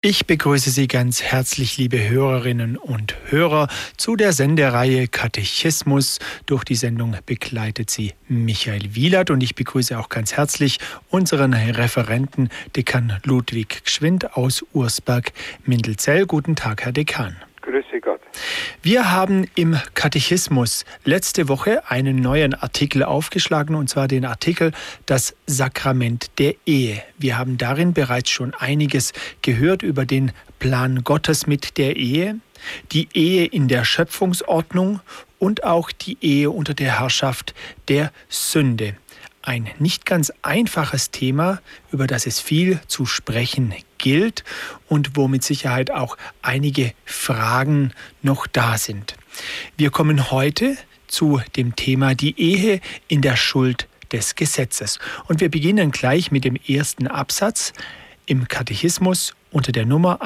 Ich begrüße Sie ganz herzlich, liebe Hörerinnen und Hörer, zu der Sendereihe Katechismus. Durch die Sendung begleitet Sie Michael Wielert und ich begrüße auch ganz herzlich unseren Referenten, Dekan Ludwig Gschwind aus Ursberg-Mindelzell. Guten Tag, Herr Dekan. Grüße Gott. Wir haben im Katechismus letzte Woche einen neuen Artikel aufgeschlagen, und zwar den Artikel Das Sakrament der Ehe. Wir haben darin bereits schon einiges gehört über den Plan Gottes mit der Ehe, die Ehe in der Schöpfungsordnung und auch die Ehe unter der Herrschaft der Sünde. Ein nicht ganz einfaches Thema, über das es viel zu sprechen gilt und wo mit Sicherheit auch einige Fragen noch da sind. Wir kommen heute zu dem Thema die Ehe in der Schuld des Gesetzes. Und wir beginnen gleich mit dem ersten Absatz im Katechismus unter der Nummer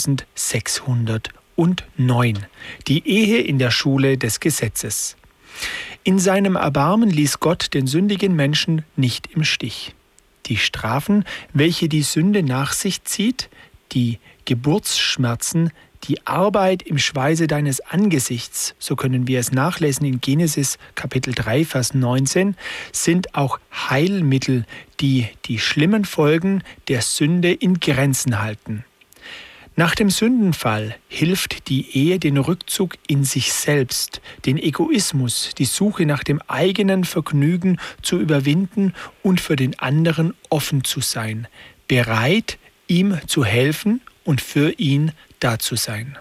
1609. Die Ehe in der Schule des Gesetzes. In seinem Erbarmen ließ Gott den sündigen Menschen nicht im Stich. Die Strafen, welche die Sünde nach sich zieht, die Geburtsschmerzen, die Arbeit im Schweiße deines Angesichts, so können wir es nachlesen in Genesis Kapitel 3, Vers 19, sind auch Heilmittel, die die schlimmen Folgen der Sünde in Grenzen halten. Nach dem Sündenfall hilft die Ehe, den Rückzug in sich selbst, den Egoismus, die Suche nach dem eigenen Vergnügen zu überwinden und für den anderen offen zu sein, bereit, ihm zu helfen und für ihn da zu sein.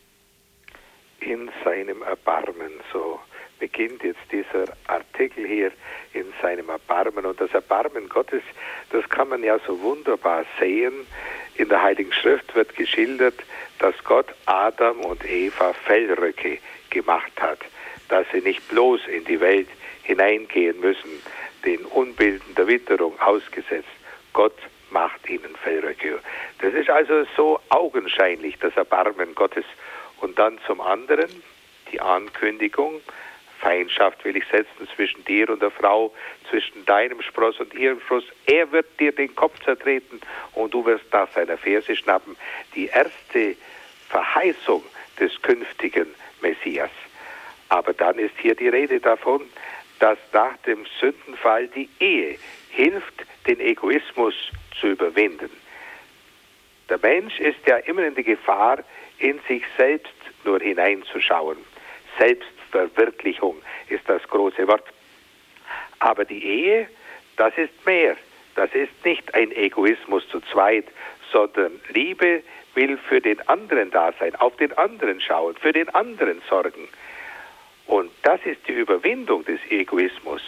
In seinem Erbarmen, so beginnt jetzt dieser Artikel hier, in seinem Erbarmen. Und das Erbarmen Gottes, das kann man ja so wunderbar sehen. In der Heiligen Schrift wird geschildert, dass Gott Adam und Eva Fellröcke gemacht hat, dass sie nicht bloß in die Welt hineingehen müssen, den Unbilden der Witterung ausgesetzt. Gott macht ihnen Fellröcke. Das ist also so augenscheinlich, das Erbarmen Gottes. Und dann zum anderen die Ankündigung, Feindschaft will ich setzen zwischen dir und der Frau, zwischen deinem Spross und ihrem Spross. Er wird dir den Kopf zertreten und du wirst nach seiner Ferse schnappen. Die erste Verheißung des künftigen Messias. Aber dann ist hier die Rede davon, dass nach dem Sündenfall die Ehe hilft, den Egoismus zu überwinden. Der Mensch ist ja immer in der Gefahr, in sich selbst nur hineinzuschauen. Selbstverwirklichung ist das große Wort. Aber die Ehe, das ist mehr. Das ist nicht ein Egoismus zu zweit, sondern Liebe will für den anderen da sein, auf den anderen schauen, für den anderen sorgen. Und das ist die Überwindung des Egoismus.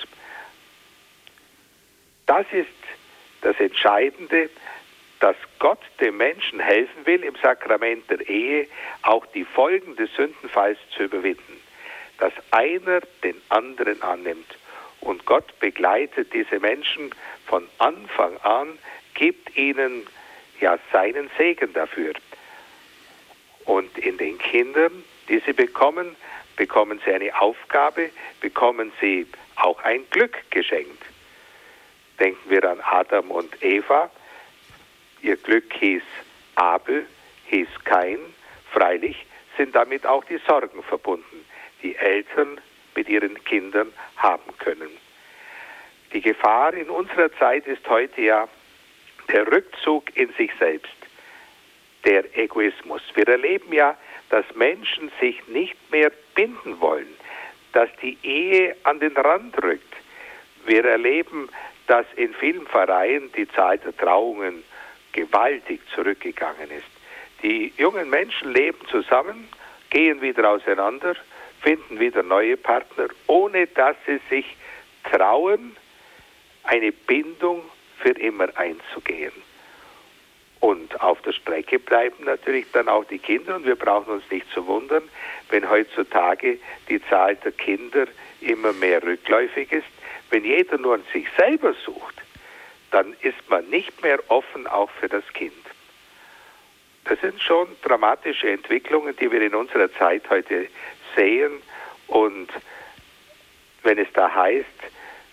Das ist das Entscheidende, dass Gott dem Menschen helfen will, im Sakrament der Ehe auch die Folgen des Sündenfalls zu überwinden. Dass einer den anderen annimmt. Und Gott begleitet diese Menschen von Anfang an, gibt ihnen ja seinen Segen dafür. Und in den Kindern, die sie bekommen, bekommen sie eine Aufgabe, bekommen sie auch ein Glück geschenkt. Denken wir an Adam und Eva. Ihr Glück hieß Abel, hieß Kain. Freilich sind damit auch die Sorgen verbunden, die Eltern mit ihren Kindern haben können. Die Gefahr in unserer Zeit ist heute ja der Rückzug in sich selbst, der Egoismus. Wir erleben ja, dass Menschen sich nicht mehr binden wollen, dass die Ehe an den Rand rückt. Wir erleben, dass in vielen Pfarreien die Zahl der Trauungen gewaltig zurückgegangen ist. Die jungen Menschen leben zusammen, gehen wieder auseinander, finden wieder neue Partner, ohne dass sie sich trauen, eine Bindung für immer einzugehen. Und auf der Strecke bleiben natürlich dann auch die Kinder und wir brauchen uns nicht zu wundern, wenn heutzutage die Zahl der Kinder immer mehr rückläufig ist. Wenn jeder nur an sich selber sucht, dann ist man nicht mehr offen auch für das Kind. Das sind schon dramatische Entwicklungen, die wir in unserer Zeit heute sehen. Und wenn es da heißt,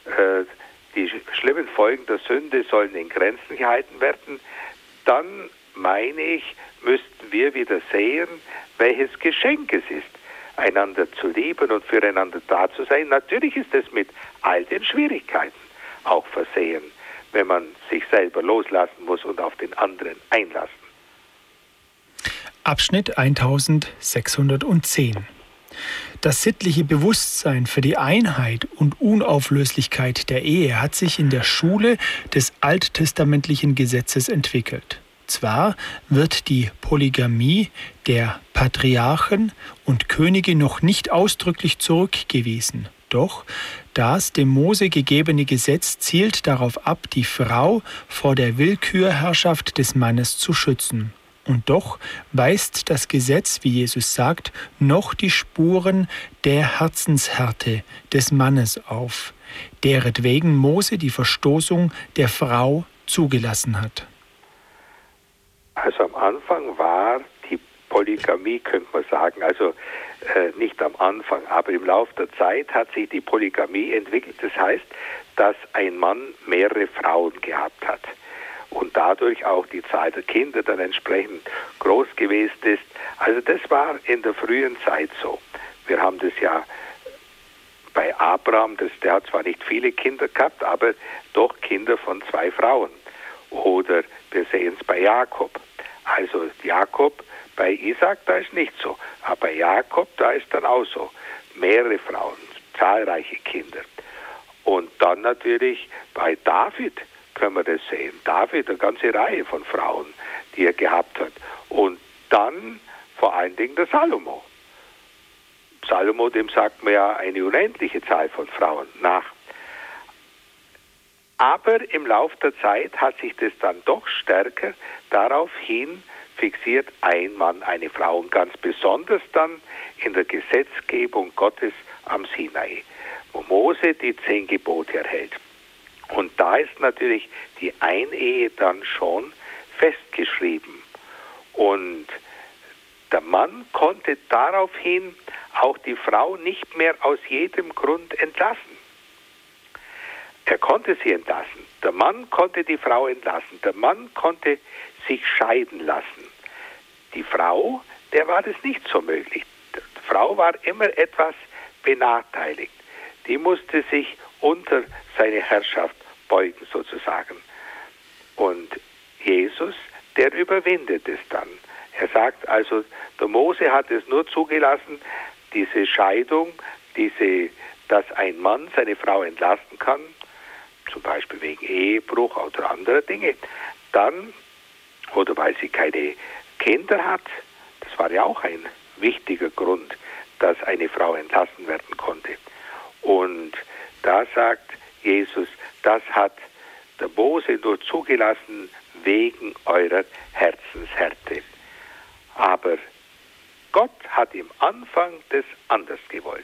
die schlimmen Folgen der Sünde sollen in Grenzen gehalten werden, dann meine ich, müssten wir wieder sehen, welches Geschenk es ist, einander zu lieben und füreinander da zu sein. Natürlich ist es mit all den Schwierigkeiten auch versehen, wenn man sich selber loslassen muss und auf den anderen einlassen. Abschnitt 1610. Das sittliche Bewusstsein für die Einheit und Unauflöslichkeit der Ehe hat sich in der Schule des alttestamentlichen Gesetzes entwickelt. Zwar wird die Polygamie der Patriarchen und Könige noch nicht ausdrücklich zurückgewiesen, doch das dem Mose gegebene Gesetz zielt darauf ab, die Frau vor der Willkürherrschaft des Mannes zu schützen. Und doch weist das Gesetz, wie Jesus sagt, noch die Spuren der Herzenshärte des Mannes auf, deretwegen Mose die Verstoßung der Frau zugelassen hat. Also am Anfang war die Polygamie, könnte man sagen, also nicht am Anfang, aber im Laufe der Zeit hat sich die Polygamie entwickelt. Das heißt, dass ein Mann mehrere Frauen gehabt hat und dadurch auch die Zahl der Kinder dann entsprechend groß gewesen ist. Also das war in der frühen Zeit so. Wir haben das ja bei Abraham, der hat zwar nicht viele Kinder gehabt, aber doch Kinder von 2 Frauen. Oder wir sehen es bei Jakob. Also Jakob, bei Isaac, da ist nicht so. Aber bei Jakob, da ist dann auch so. Mehrere Frauen, zahlreiche Kinder. Und dann natürlich bei David können wir das sehen. David, eine ganze Reihe von Frauen, die er gehabt hat. Und dann vor allen Dingen der Salomo. Salomo, dem sagt man ja eine unendliche Zahl von Frauen nach. Aber im Lauf der Zeit hat sich das dann doch stärker daraufhin fixiert, ein Mann, eine Frau, und ganz besonders dann in der Gesetzgebung Gottes am Sinai, wo Mose die 10 Gebote erhält. Und da ist natürlich die Einehe dann schon festgeschrieben. Und der Mann konnte daraufhin auch die Frau nicht mehr aus jedem Grund entlassen. Er konnte sie entlassen. Der Mann konnte die Frau entlassen. Der Mann konnte sich scheiden lassen. Die Frau, der war das nicht so möglich. Die Frau war immer etwas benachteiligt. Die musste sich unter seine Herrschaft beugen sozusagen. Und Jesus, der überwindet es dann. Er sagt also, der Mose hat es nur zugelassen, diese Scheidung, dass ein Mann seine Frau entlassen kann, zum Beispiel wegen Ehebruch oder anderer Dinge, dann, oder weil sie keine Kinder hat, das war ja auch ein wichtiger Grund, dass eine Frau entlassen werden konnte. Und da sagt Jesus, das hat der Mose nur zugelassen wegen eurer Herzenshärte. Aber Gott hat im Anfang das anders gewollt.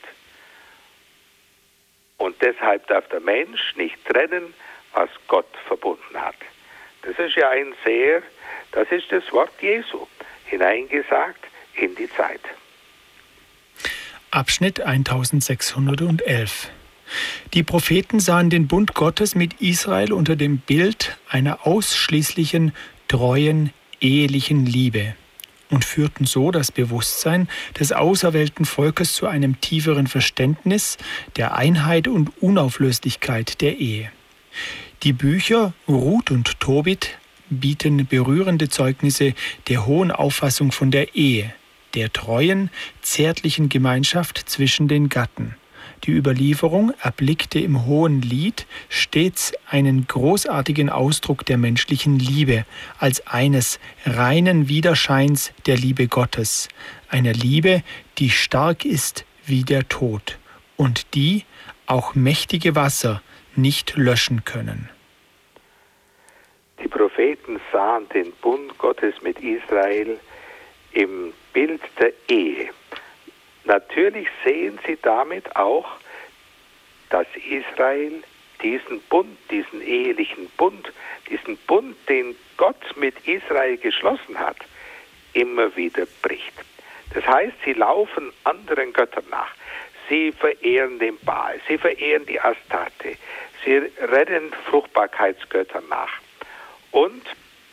Und deshalb darf der Mensch nicht trennen, was Gott verbunden hat. Das ist ja das ist das Wort Jesu, hineingesagt in die Zeit. Abschnitt 1611. Die Propheten sahen den Bund Gottes mit Israel unter dem Bild einer ausschließlichen, treuen, ehelichen Liebe und führten so das Bewusstsein des auserwählten Volkes zu einem tieferen Verständnis der Einheit und Unauflöslichkeit der Ehe. Die Bücher Ruth und Tobit bieten berührende Zeugnisse der hohen Auffassung von der Ehe, der treuen, zärtlichen Gemeinschaft zwischen den Gatten. Die Überlieferung erblickte im Hohen Lied stets einen großartigen Ausdruck der menschlichen Liebe als eines reinen Widerscheins der Liebe Gottes, einer Liebe, die stark ist wie der Tod und die auch mächtige Wasser nicht löschen können. Die Propheten sahen den Bund Gottes mit Israel im Bild der Ehe. Natürlich sehen sie damit auch, dass Israel diesen Bund, diesen ehelichen Bund, diesen Bund, den Gott mit Israel geschlossen hat, immer wieder bricht. Das heißt, sie laufen anderen Göttern nach. Sie verehren den Baal, sie verehren die Astarte, sie rennen Fruchtbarkeitsgöttern nach. Und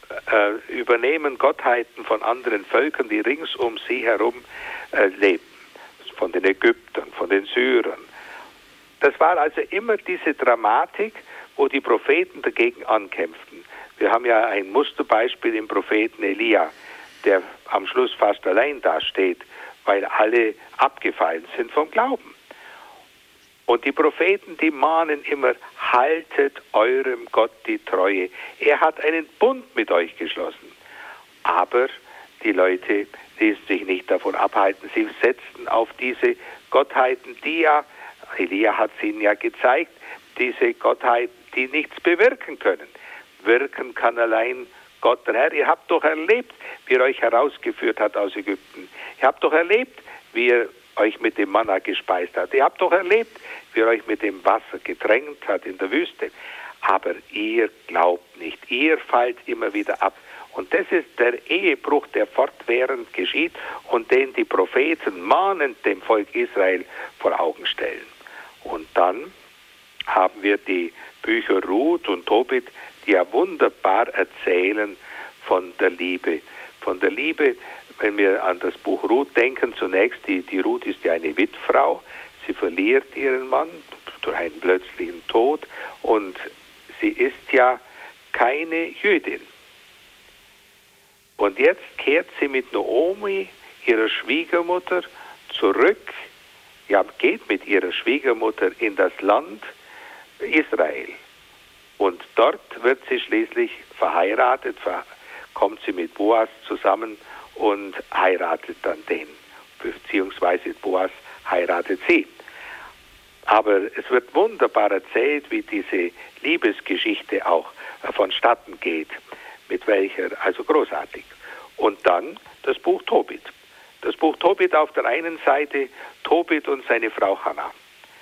übernehmen Gottheiten von anderen Völkern, die rings um sie herum leben. Von den Ägyptern, von den Syrern. Das war also immer diese Dramatik, wo die Propheten dagegen ankämpften. Wir haben ja ein Musterbeispiel im Propheten Elia, der am Schluss fast allein dasteht, weil alle abgefallen sind vom Glauben. Und die Propheten, die mahnen immer, haltet eurem Gott die Treue. Er hat einen Bund mit euch geschlossen. Aber die Leute ließen sich nicht davon abhalten. Sie setzten auf diese Gottheiten, die ja, Elia hat es ihnen ja gezeigt, diese Gottheiten, die nichts bewirken können. Wirken kann allein Gott, der Herr. Ihr habt doch erlebt, wie er euch herausgeführt hat aus Ägypten. Ihr habt doch erlebt, wie er euch mit dem Manna gespeist hat. Ihr habt doch erlebt, wie er euch mit dem Wasser getränkt hat in der Wüste. Aber ihr glaubt nicht. Ihr fallt immer wieder ab. Und das ist der Ehebruch, der fortwährend geschieht und den die Propheten mahnend dem Volk Israel vor Augen stellen. Und dann haben wir die Bücher Ruth und Tobit, die ja wunderbar erzählen von der Liebe. Von der Liebe, wenn wir an das Buch Ruth denken, zunächst, die Ruth ist ja eine Witfrau, sie verliert ihren Mann durch einen plötzlichen Tod und sie ist ja keine Jüdin. Und jetzt kehrt sie mit Naomi, ihrer Schwiegermutter, zurück, ja, geht mit ihrer Schwiegermutter in das Land Israel. Und dort wird sie schließlich verheiratet, kommt sie mit Boas zusammen und heiratet dann den, beziehungsweise Boas heiratet sie. Aber es wird wunderbar erzählt, wie diese Liebesgeschichte auch vonstatten geht, mit welcher, also großartig. Und dann das Buch Tobit. Das Buch Tobit auf der einen Seite, Tobit und seine Frau Hannah.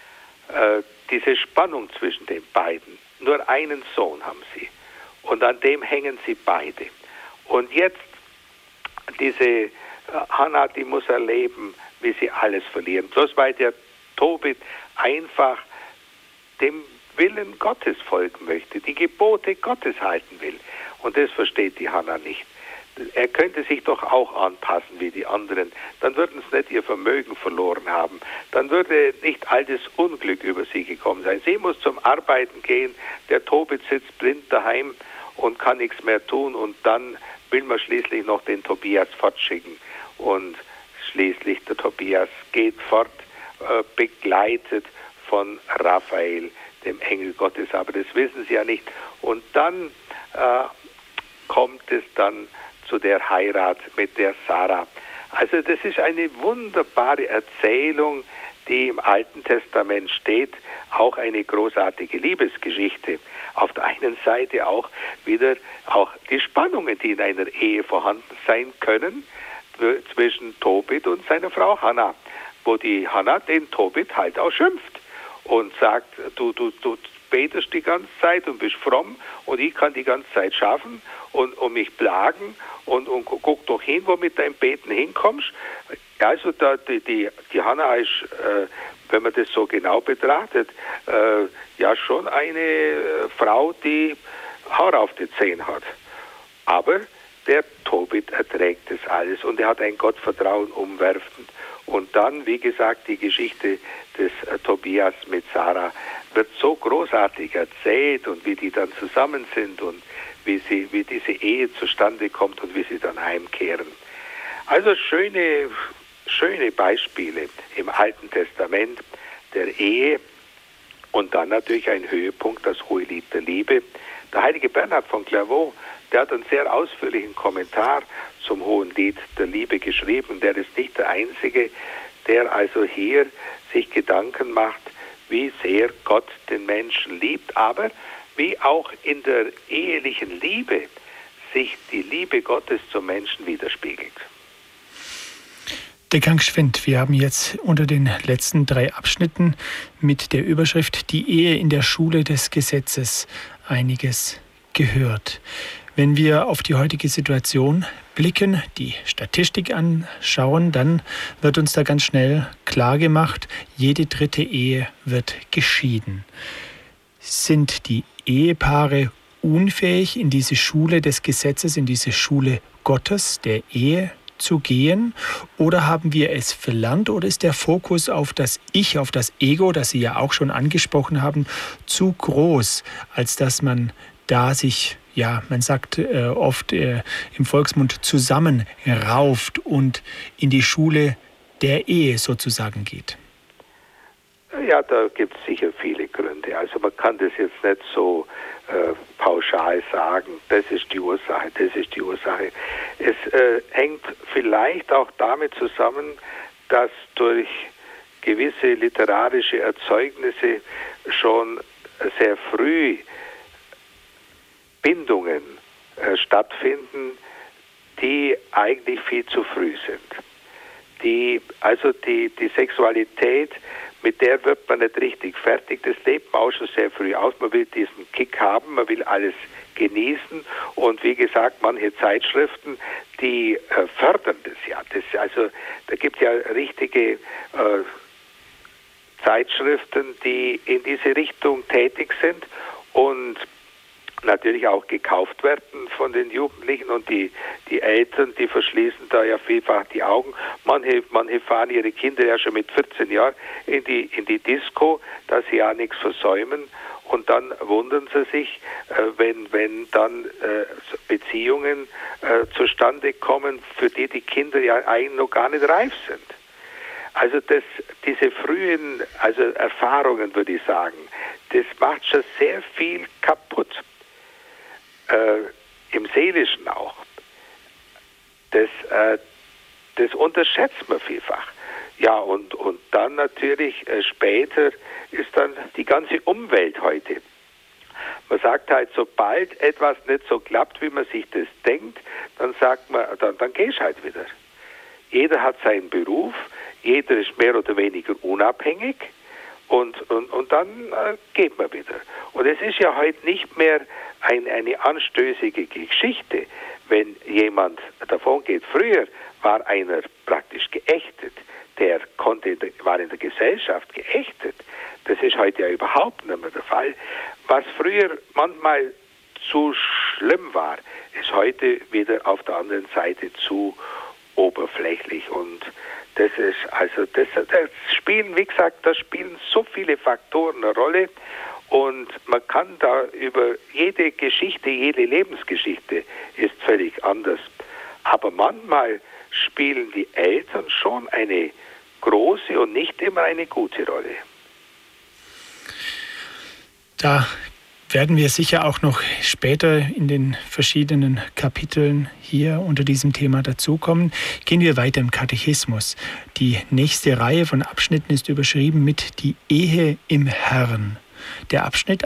Diese Spannung zwischen den beiden. Nur einen Sohn haben sie. Und an dem hängen sie beide. Und jetzt, diese Hannah, die muss erleben, wie sie alles verlieren. Bloß weil der Tobit einfach dem Willen Gottes folgen möchte, die Gebote Gottes halten will. Und das versteht die Hannah nicht. Er könnte sich doch auch anpassen wie die anderen. Dann würden sie nicht ihr Vermögen verloren haben. Dann würde nicht all das Unglück über sie gekommen sein. Sie muss zum Arbeiten gehen. Der Tobit sitzt blind daheim und kann nichts mehr tun. Und dann will man schließlich noch den Tobias fortschicken. Und schließlich der Tobias geht fort, begleitet von Raphael, dem Engel Gottes. Aber das wissen sie ja nicht. Und dann kommt es dann zu der Heirat mit der Sarah. Also das ist eine wunderbare Erzählung, die im Alten Testament steht, auch eine großartige Liebesgeschichte. Auf der einen Seite auch wieder auch die Spannungen, die in einer Ehe vorhanden sein können, zwischen Tobit und seiner Frau Hannah, wo die Hannah den Tobit halt auch schimpft und sagt, du betest die ganze Zeit und bist fromm und ich kann die ganze Zeit schaffen und mich plagen und guck doch hin, wo mit deinem Beten hinkommst. Also die Hannah ist, wenn man das so genau betrachtet, ja schon eine Frau, die Haar auf die Zehen hat. Aber der Tobit erträgt das alles und er hat ein Gottvertrauen umwerfend. Und dann, wie gesagt, die Geschichte des Tobias mit Sarah wird so großartig erzählt und wie die dann zusammen sind und wie diese Ehe zustande kommt und wie sie dann heimkehren. Also schöne Beispiele im Alten Testament der Ehe und dann natürlich ein Höhepunkt, das Hohelied der Liebe. Der heilige Bernhard von Clairvaux, der hat einen sehr ausführlichen Kommentar zum Hohelied der Liebe geschrieben. Der ist nicht der Einzige, der also hier sich Gedanken macht, wie sehr Gott den Menschen liebt, aber wie auch in der ehelichen Liebe sich die Liebe Gottes zum Menschen widerspiegelt. Der Gang schwindt. Wir haben jetzt unter den letzten 3 Abschnitten mit der Überschrift Die Ehe in der Schule des Gesetzes einiges gehört. Wenn wir auf die heutige Situation blicken, die Statistik anschauen, dann wird uns da ganz schnell klar gemacht, jede 3. Ehe wird geschieden. Sind die Ehepaare unfähig, in diese Schule des Gesetzes, in diese Schule Gottes, der Ehe zu gehen? Oder haben wir es verlernt? Oder ist der Fokus auf das Ich, auf das Ego, das Sie ja auch schon angesprochen haben, zu groß, als dass man da sich, ja, man sagt oft im Volksmund, zusammenrauft und in die Schule der Ehe sozusagen geht? Ja, da gibt es sicher viele Gründe. Also man kann das jetzt nicht so pauschal sagen, das ist die Ursache, das ist die Ursache. Es hängt vielleicht auch damit zusammen, dass durch gewisse literarische Erzeugnisse schon sehr früh Bindungen stattfinden, die eigentlich viel zu früh sind. Die Sexualität, mit der wird man nicht richtig fertig. Das lebt man auch schon sehr früh aus. Man will diesen Kick haben, man will alles genießen. Und wie gesagt, manche Zeitschriften, die fördern das ja. Da gibt es ja richtige Zeitschriften, die in diese Richtung tätig sind und natürlich auch gekauft werden von den Jugendlichen, und die Eltern, die verschließen da ja vielfach die Augen. Manche fahren ihre Kinder ja schon mit 14 Jahren in die Disco, dass sie ja nichts versäumen, und dann wundern sie sich, wenn dann Beziehungen zustande kommen, für die Kinder ja eigentlich noch gar nicht reif sind. Also diese frühen Erfahrungen, würde ich sagen, das macht schon sehr viel kaputt. Im Seelischen auch. Das unterschätzt man vielfach. Ja, und dann natürlich später ist dann die ganze Umwelt heute. Man sagt halt, sobald etwas nicht so klappt, wie man sich das denkt, dann sagt man, dann gehst halt wieder. Jeder hat seinen Beruf, jeder ist mehr oder weniger unabhängig, und dann geht man wieder. Und es ist ja heute nicht mehr eine anstößige Geschichte, wenn jemand davon geht. Früher war einer praktisch geächtet, war in der Gesellschaft geächtet. Das ist heute ja überhaupt nicht mehr der Fall. Was früher manchmal zu schlimm war, ist heute wieder auf der anderen Seite zu oberflächlich. Und das spielen, wie gesagt, da spielen so viele Faktoren eine Rolle, und man kann da über jede Geschichte, jede Lebensgeschichte ist völlig anders. Aber manchmal spielen die Eltern schon eine große und nicht immer eine gute Rolle. Da werden wir sicher auch noch später in den verschiedenen Kapiteln hier unter diesem Thema dazukommen. Gehen wir weiter im Katechismus. Die nächste Reihe von Abschnitten ist überschrieben mit Die Ehe im Herrn. Der Abschnitt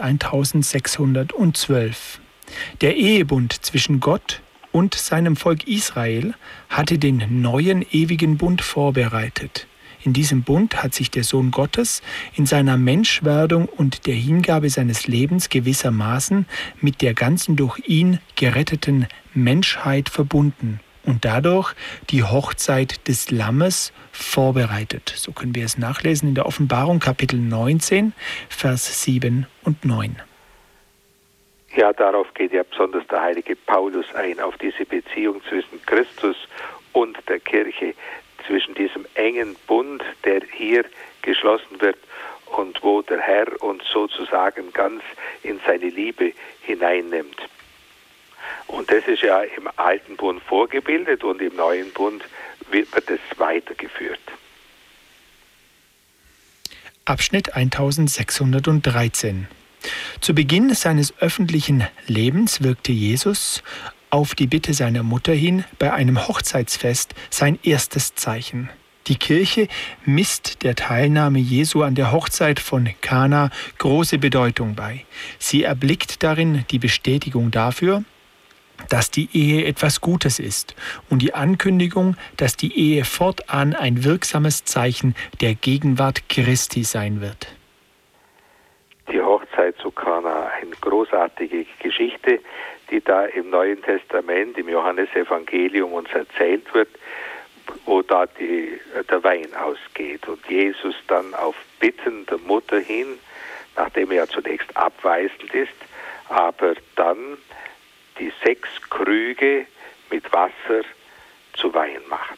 1612. Der Ehebund zwischen Gott und seinem Volk Israel hatte den neuen ewigen Bund vorbereitet. In diesem Bund hat sich der Sohn Gottes in seiner Menschwerdung und der Hingabe seines Lebens gewissermaßen mit der ganzen durch ihn geretteten Menschheit verbunden und dadurch die Hochzeit des Lammes vorbereitet. So können wir es nachlesen in der Offenbarung Kapitel 19, Vers 7 und 9. Ja, darauf geht ja besonders der heilige Paulus ein, auf diese Beziehung zwischen Christus und der Kirche, zwischen diesem engen Bund, der hier geschlossen wird und wo der Herr uns sozusagen ganz in seine Liebe hineinnimmt. Und das ist ja im alten Bund vorgebildet, und im neuen Bund wird es weitergeführt. Abschnitt 1613. Zu Beginn seines öffentlichen Lebens wirkte Jesus auf die Bitte seiner Mutter hin bei einem Hochzeitsfest sein erstes Zeichen. Die Kirche misst der Teilnahme Jesu an der Hochzeit von Kana große Bedeutung bei. Sie erblickt darin die Bestätigung dafür, dass die Ehe etwas Gutes ist und die Ankündigung, dass die Ehe fortan ein wirksames Zeichen der Gegenwart Christi sein wird. Die Hochzeit zu Kana, eine großartige Geschichte, die da im Neuen Testament, im Johannesevangelium uns erzählt wird, wo da der Wein ausgeht und Jesus dann auf Bitten der Mutter hin, nachdem er ja zunächst abweisend ist, aber dann Krüge mit Wasser zu Wein macht.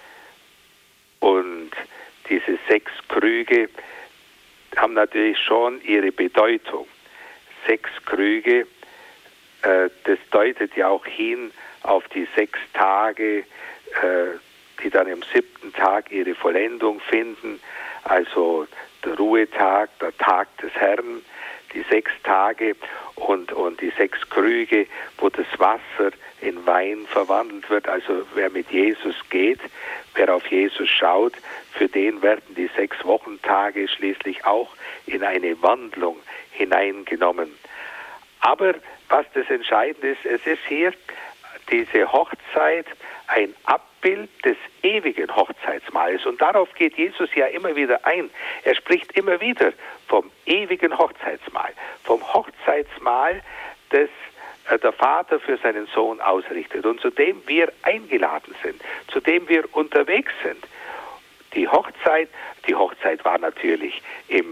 Und diese 6 Krüge haben natürlich schon ihre Bedeutung. 6 Krüge, das deutet ja auch hin auf die 6 Tage, die dann am 7. Tag ihre Vollendung finden, also der Ruhetag, der Tag des Herrn, die 6 Tage und die 6 Krüge, wo das Wasser in Wein verwandelt wird. Also wer mit Jesus geht, wer auf Jesus schaut, für den werden die 6 Wochentage schließlich auch in eine Wandlung hineingenommen. Aber was das Entscheidende ist, es ist hier diese Hochzeit ein Abbild des ewigen Hochzeitsmahls. Und darauf geht Jesus ja immer wieder ein. Er spricht immer wieder vom ewigen Hochzeitsmahl, vom Hochzeitsmahl, das der Vater für seinen Sohn ausrichtet und zu dem wir eingeladen sind, zu dem wir unterwegs sind. Die Hochzeit war natürlich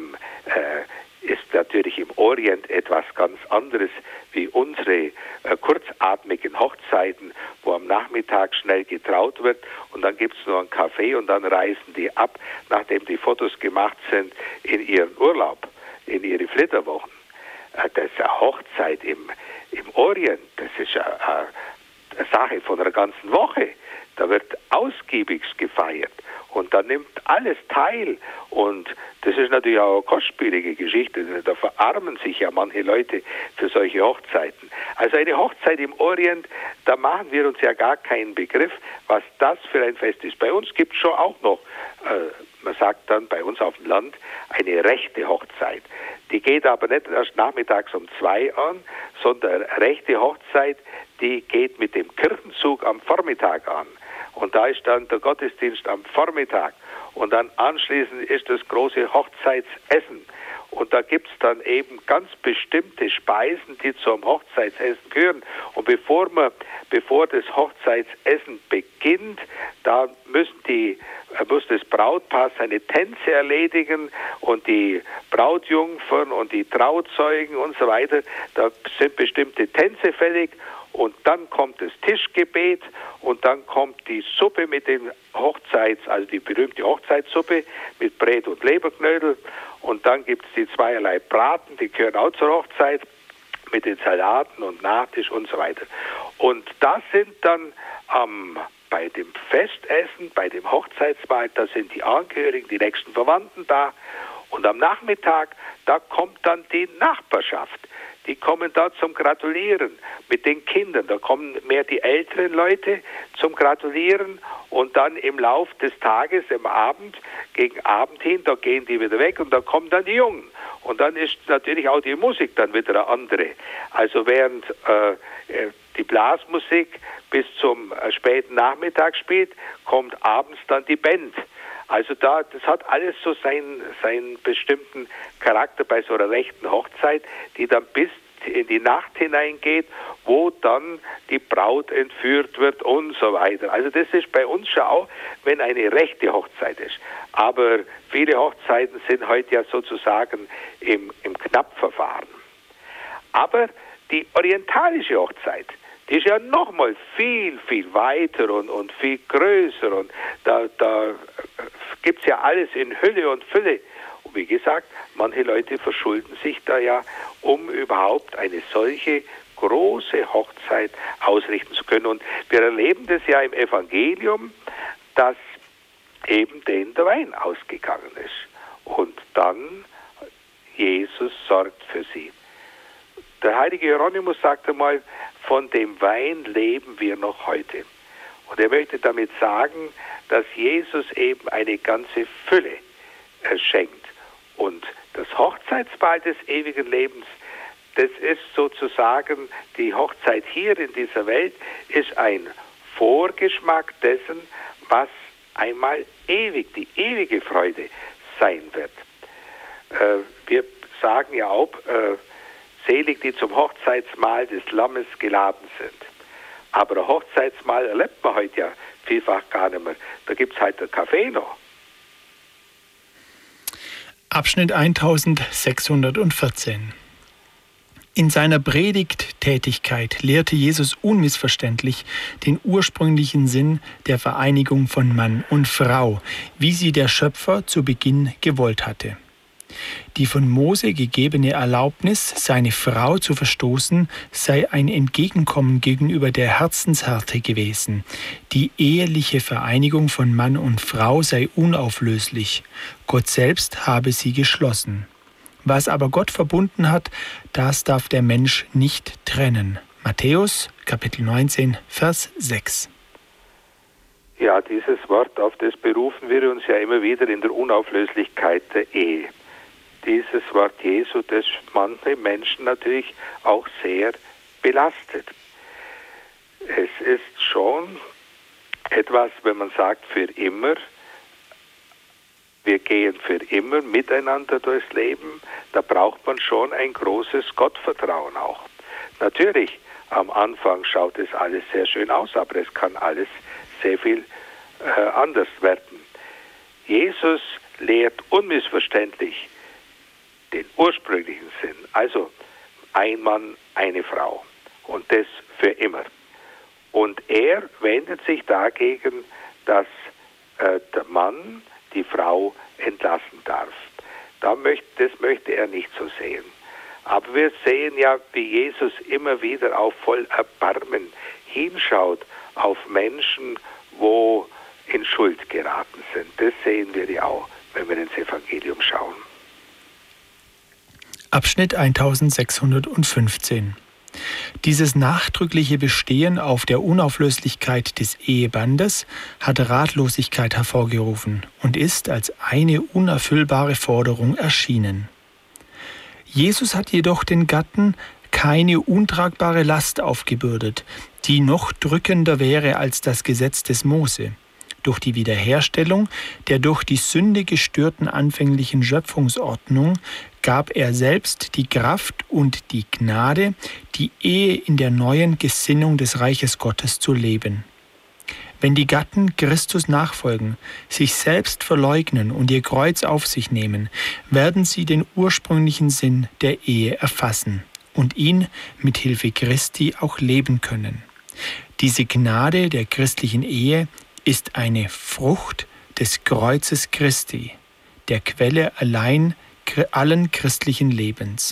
ist natürlich im Orient etwas ganz anderes wie unsere kurzatmigen Hochzeiten, wo am Nachmittag schnell getraut wird und dann gibt es nur einen Kaffee und dann reisen die ab, nachdem die Fotos gemacht sind, in ihren Urlaub, in ihre Flitterwochen. Das ist eine Hochzeit im Orient, das ist eine Sache von einer ganzen Woche. Da wird ausgiebigst gefeiert und da nimmt alles teil und das ist natürlich auch eine kostspielige Geschichte. Da verarmen sich ja manche Leute für solche Hochzeiten. Also eine Hochzeit im Orient, da machen wir uns ja gar keinen Begriff, was das für ein Fest ist. Bei uns gibt es schon auch noch, man sagt dann bei uns auf dem Land, eine rechte Hochzeit. Die geht aber nicht erst nachmittags um 2 an, sondern rechte Hochzeit, die geht mit dem Kirchenzug am Vormittag an. Und da ist dann der Gottesdienst am Vormittag. Und dann anschließend ist das große Hochzeitsessen. Und da gibt es dann eben ganz bestimmte Speisen, die zum Hochzeitsessen gehören. Und bevor das Hochzeitsessen beginnt, da muss das Brautpaar seine Tänze erledigen und die Brautjungfern und die Trauzeugen und so weiter. Da sind bestimmte Tänze fällig. Und dann kommt das Tischgebet und dann kommt die Suppe mit den also die berühmte Hochzeitssuppe mit Brät und Leberknödel. Und dann gibt es die zweierlei Braten, die gehören auch zur Hochzeit, mit den Salaten und Nachtisch und so weiter. Und das sind dann bei dem Festessen, bei dem Hochzeitsmahl, da sind die Angehörigen, die nächsten Verwandten da. Und am Nachmittag, da kommt dann die Nachbarschaft. Die kommen da zum Gratulieren mit den Kindern. Da kommen mehr die älteren Leute zum Gratulieren und dann im Lauf des Tages, im Abend, gegen Abend hin, da gehen die wieder weg und da kommen dann die Jungen. Und dann ist natürlich auch die Musik dann wieder eine andere. Also während die Blasmusik bis zum späten Nachmittag spielt, kommt abends dann die Band. Also das hat alles so seinen bestimmten Charakter bei so einer rechten Hochzeit, die dann bis in die Nacht hineingeht, wo dann die Braut entführt wird und so weiter. Also das ist bei uns schon auch, wenn eine rechte Hochzeit ist. Aber viele Hochzeiten sind heute ja sozusagen im Knappverfahren. Aber die orientalische Hochzeit, die ist ja nochmal viel, viel weiter und viel größer und da gibt es ja alles in Hülle und Fülle. Und wie gesagt, manche Leute verschulden sich da ja, um überhaupt eine solche große Hochzeit ausrichten zu können. Und wir erleben das ja im Evangelium, dass eben denen der Wein ausgegangen ist. Und dann Jesus sorgt für sie. Der heilige Hieronymus sagte mal, von dem Wein leben wir noch heute. Und er möchte damit sagen, dass Jesus eben eine ganze Fülle schenkt. Und das Hochzeitsmahl des ewigen Lebens, das ist sozusagen, die Hochzeit hier in dieser Welt, ist ein Vorgeschmack dessen, was einmal ewig, die ewige Freude sein wird. Wir sagen ja auch, selig, die zum Hochzeitsmahl des Lammes geladen sind. Aber ein Hochzeitsmahl erlebt man heute ja vielfach gar nicht mehr. Da gibt es halt den Kaffee noch. Abschnitt 1614. In seiner Predigttätigkeit lehrte Jesus unmissverständlich den ursprünglichen Sinn der Vereinigung von Mann und Frau, wie sie der Schöpfer zu Beginn gewollt hatte. Die von Mose gegebene Erlaubnis, seine Frau zu verstoßen, sei ein Entgegenkommen gegenüber der Herzenshärte gewesen. Die eheliche Vereinigung von Mann und Frau sei unauflöslich. Gott selbst habe sie geschlossen. Was aber Gott verbunden hat, das darf der Mensch nicht trennen. Matthäus, Kapitel 19, Vers 6. Ja, dieses Wort, auf das berufen wir uns ja immer wieder in der Unauflöslichkeit der Ehe. Dieses Wort Jesu, das manche Menschen natürlich auch sehr belastet. Es ist schon etwas, wenn man sagt, für immer. Wir gehen für immer miteinander durchs Leben. Da braucht man schon ein großes Gottvertrauen auch. Natürlich, am Anfang schaut es alles sehr schön aus, aber es kann alles sehr viel anders werden. Jesus lehrt unmissverständlich den ursprünglichen Sinn, also ein Mann, eine Frau und das für immer. Und er wendet sich dagegen, dass der Mann die Frau entlassen darf. Das möchte er nicht so sehen. Aber wir sehen ja, wie Jesus immer wieder auch voll Erbarmen hinschaut auf Menschen, wo in Schuld geraten sind. Das sehen wir ja auch, wenn wir ins Evangelium schauen. Abschnitt 1615. Dieses nachdrückliche Bestehen auf der Unauflöslichkeit des Ehebandes hat Ratlosigkeit hervorgerufen und ist als eine unerfüllbare Forderung erschienen. Jesus hat jedoch den Gatten keine untragbare Last aufgebürdet, die noch drückender wäre als das Gesetz des Mose. Durch die Wiederherstellung der durch die Sünde gestörten anfänglichen Schöpfungsordnung gab er selbst die Kraft und die Gnade, die Ehe in der neuen Gesinnung des Reiches Gottes zu leben. Wenn die Gatten Christus nachfolgen, sich selbst verleugnen und ihr Kreuz auf sich nehmen, werden sie den ursprünglichen Sinn der Ehe erfassen und ihn mit Hilfe Christi auch leben können. Diese Gnade der christlichen Ehe ist eine Frucht des Kreuzes Christi, der Quelle allein allen christlichen Lebens.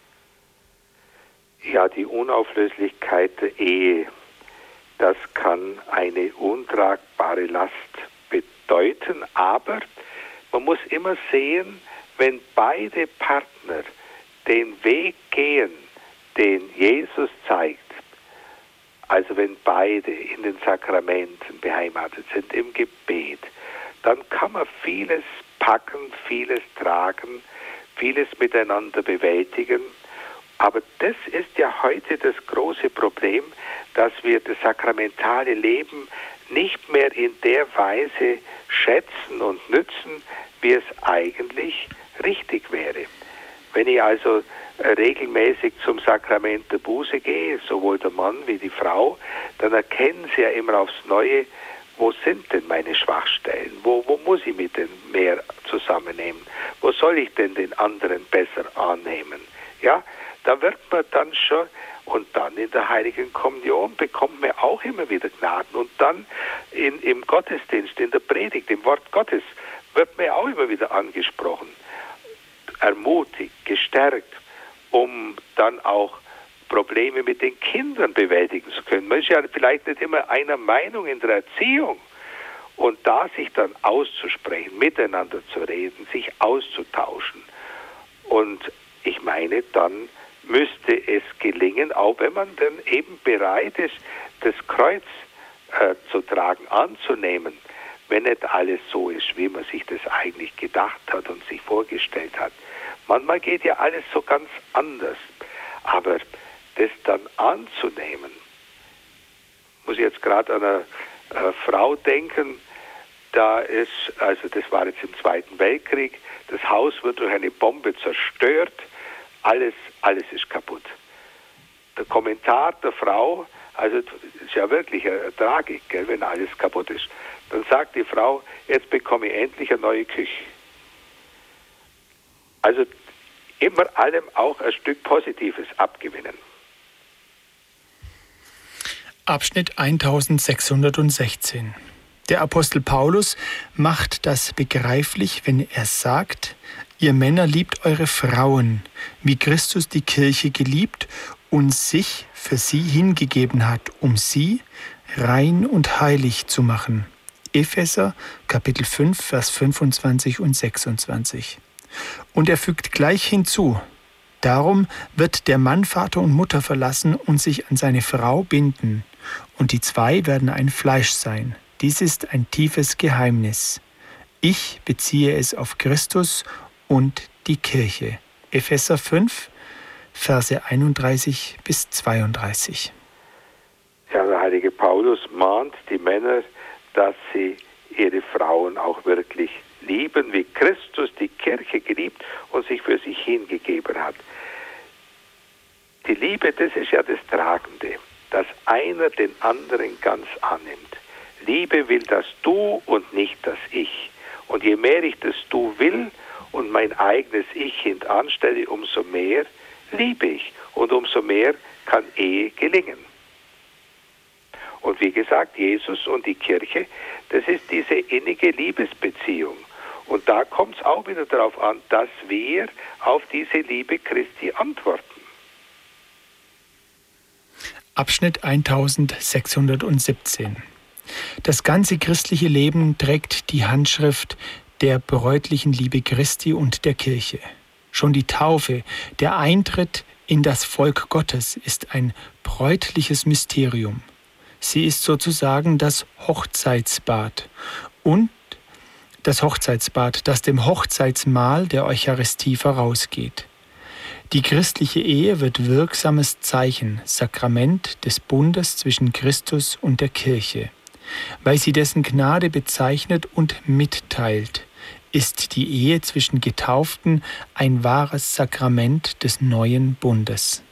Ja, die Unauflöslichkeit der Ehe, das kann eine untragbare Last bedeuten, aber man muss immer sehen, wenn beide Partner den Weg gehen, den Jesus zeigt, also wenn beide in den Sakramenten beheimatet sind, im Gebet, dann kann man vieles packen, vieles tragen, vieles miteinander bewältigen. Aber das ist ja heute das große Problem, dass wir das sakramentale Leben nicht mehr in der Weise schätzen und nützen, wie es eigentlich richtig wäre. Wenn ich also regelmäßig zum Sakrament der Buße gehe, sowohl der Mann wie die Frau, dann erkennen sie ja immer aufs Neue, wo sind denn meine Schwachstellen? Wo muss ich mich denn mehr zusammennehmen? Wo soll ich denn den anderen besser annehmen? Ja, da wird man dann schon, und dann in der Heiligen Kommunion bekommt man auch immer wieder Gnaden. Und dann im Gottesdienst, in der Predigt, im Wort Gottes, wird man auch immer wieder angesprochen, ermutigt, gestärkt, um dann auch Probleme mit den Kindern bewältigen zu können. Man ist ja vielleicht nicht immer einer Meinung in der Erziehung. Und da sich dann auszusprechen, miteinander zu reden, sich auszutauschen. Und ich meine, dann müsste es gelingen, auch wenn man dann eben bereit ist, das Kreuz zu tragen, anzunehmen, wenn nicht alles so ist, wie man sich das eigentlich gedacht hat und sich vorgestellt hat. Manchmal geht ja alles so ganz anders. Aber das dann anzunehmen, muss ich jetzt gerade an eine Frau denken, also das war jetzt im Zweiten Weltkrieg, das Haus wird durch eine Bombe zerstört, alles ist kaputt. Der Kommentar der Frau, also das ist ja wirklich eine Tragik, gell, wenn alles kaputt ist. Dann sagt die Frau, jetzt bekomme ich endlich eine neue Küche. Also immer allem auch ein Stück Positives abgewinnen. Abschnitt 1616. Der Apostel Paulus macht das begreiflich, wenn er sagt: Ihr Männer liebt eure Frauen, wie Christus die Kirche geliebt und sich für sie hingegeben hat, um sie rein und heilig zu machen. Epheser Kapitel 5, Vers 25 und 26. Und er fügt gleich hinzu: Darum wird der Mann Vater und Mutter verlassen und sich an seine Frau binden, und die zwei werden ein Fleisch sein. Dies ist ein tiefes Geheimnis. Ich beziehe es auf Christus und die Kirche. Epheser 5, Verse 31 bis 32. Ja, der heilige Paulus mahnt die Männer, dass sie ihre Frauen auch wirklich lieben, wie Christus die Kirche geliebt und sich für sich hingegeben hat. Die Liebe, das ist ja das Tragende, dass einer den anderen ganz annimmt. Liebe will das Du und nicht das Ich. Und je mehr ich das Du will und mein eigenes Ich hintanstelle, umso mehr liebe ich und umso mehr kann Ehe gelingen. Und wie gesagt, Jesus und die Kirche, das ist diese innige Liebesbeziehung. Und da kommt es auch wieder darauf an, dass wir auf diese Liebe Christi antworten. Abschnitt 1617. Das ganze christliche Leben trägt die Handschrift der bräutlichen Liebe Christi und der Kirche. Schon die Taufe, der Eintritt in das Volk Gottes, ist ein bräutliches Mysterium. Sie ist sozusagen das Hochzeitsbad und das Hochzeitsbad, das dem Hochzeitsmahl der Eucharistie vorausgeht. Die christliche Ehe wird wirksames Zeichen, Sakrament des Bundes zwischen Christus und der Kirche. Weil sie dessen Gnade bezeichnet und mitteilt, ist die Ehe zwischen Getauften ein wahres Sakrament des neuen Bundes.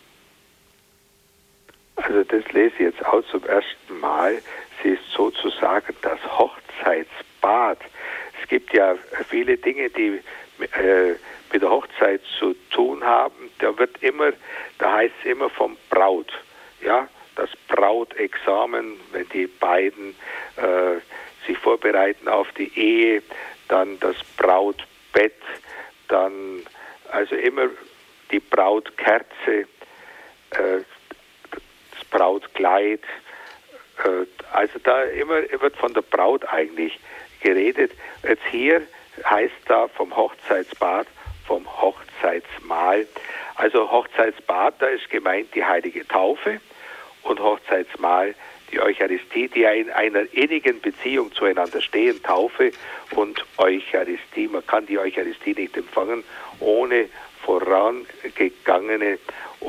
Also das lese ich jetzt auch zum ersten Mal. Sie ist sozusagen das Hochzeitsbad. Es gibt ja viele Dinge, die mit der Hochzeit zu tun haben. Da heißt es immer vom Braut. Ja, das Brautexamen, wenn die beiden sich vorbereiten auf die Ehe, dann das Brautbett, dann also immer die Brautkerze, das Brautkleid. Also da immer wird von der Braut eigentlich geredet. Jetzt hier heißt da vom Hochzeitsbad, vom Hochzeitsmahl. Also Hochzeitsbad, da ist gemeint die heilige Taufe und Hochzeitsmahl die Eucharistie, die ja in einer innigen Beziehung zueinander stehen, Taufe und Eucharistie. Man kann die Eucharistie nicht empfangen ohne vorangegangene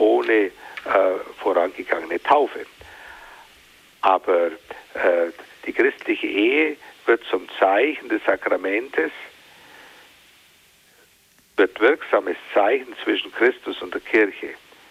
Taufe. Aber die christliche Ehe wird zum Zeichen des Sakramentes, wird wirksames Zeichen zwischen Christus und der Kirche.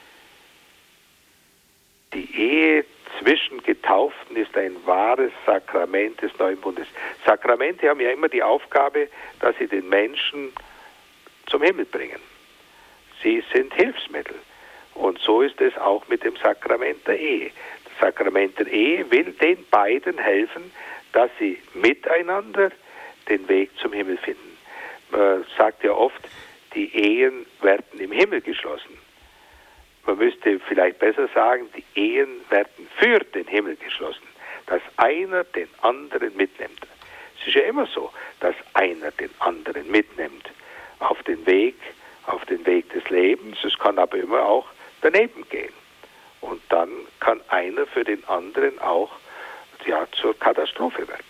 Die Ehe zwischen Getauften ist ein wahres Sakrament des neuen Bundes. Sakramente haben ja immer die Aufgabe, dass sie den Menschen zum Himmel bringen. Sie sind Hilfsmittel. Und so ist es auch mit dem Sakrament der Ehe. Das Sakrament der Ehe will den beiden helfen, dass sie miteinander den Weg zum Himmel finden. Man sagt ja oft, die Ehen werden im Himmel geschlossen. Man müsste vielleicht besser sagen, die Ehen werden für den Himmel geschlossen, dass einer den anderen mitnimmt. Es ist ja immer so, dass einer den anderen mitnimmt auf den Weg des Lebens. Es kann aber immer auch daneben gehen. Und dann kann einer für den anderen auch zur Katastrophe werden.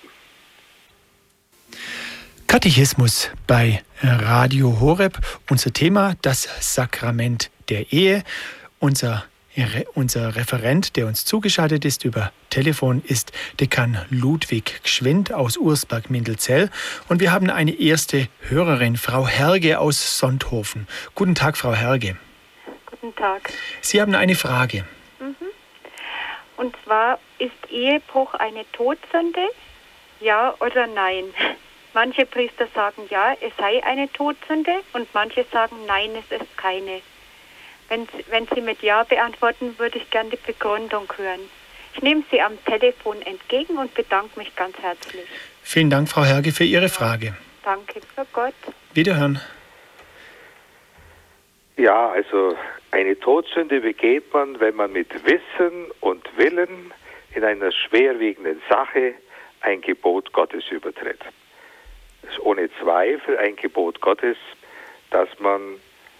Katechismus bei Radio Horeb. Unser Thema, das Sakrament der Ehe. Unser Referent, der uns zugeschaltet ist über Telefon, ist Dekan Ludwig Gschwind aus Ursberg-Mindelzell. Und wir haben eine erste Hörerin, Frau Herge aus Sonthofen. Guten Tag, Frau Herge. Guten Tag. Sie haben eine Frage. Und zwar, ist Ehebruch eine Todsünde? Ja oder nein? Manche Priester sagen, ja, es sei eine Todsünde und manche sagen, nein, es ist keine. Wenn Sie mit Ja beantworten, würde ich gerne die Begründung hören. Ich nehme Sie am Telefon entgegen und bedanke mich ganz herzlich. Vielen Dank, Frau Herge, für Ihre Frage. Danke, für Gott. Wiederhören. Ja, also eine Todsünde begeht man, wenn man mit Wissen und Willen in einer schwerwiegenden Sache ein Gebot Gottes übertritt. Es ist ohne Zweifel ein Gebot Gottes, dass man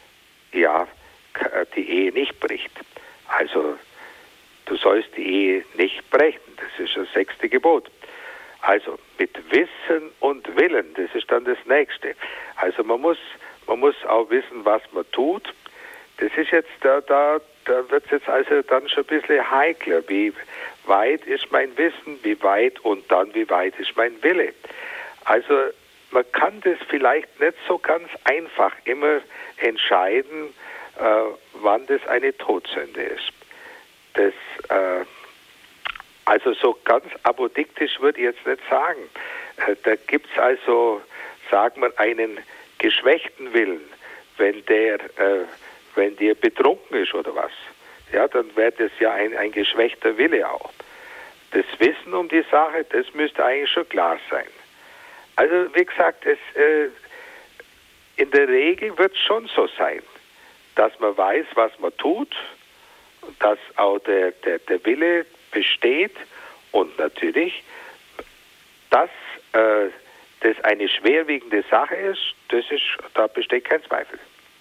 die Ehe nicht bricht. Also du sollst die Ehe nicht brechen. Das ist das 6. Gebot. Also mit Wissen und Willen, das ist dann das Nächste. Also man muss auch wissen, was man tut. Das ist jetzt, da wird es jetzt also dann schon ein bisschen heikler. Wie weit ist mein Wissen, wie weit ist mein Wille? Also man kann das vielleicht nicht so ganz einfach immer entscheiden, wann das eine Todsünde ist. Das, also so ganz apodiktisch würde ich jetzt nicht sagen. Da gibt es also, sagen wir, einen geschwächten Willen, wenn der betrunken ist oder was. Ja, dann wäre das ja ein geschwächter Wille auch. Das Wissen um die Sache, das müsste eigentlich schon klar sein. Also wie gesagt, in der Regel wird es schon so sein, dass man weiß, was man tut, dass auch der Wille besteht und natürlich, dass das eine schwerwiegende Sache ist, da besteht kein Zweifel.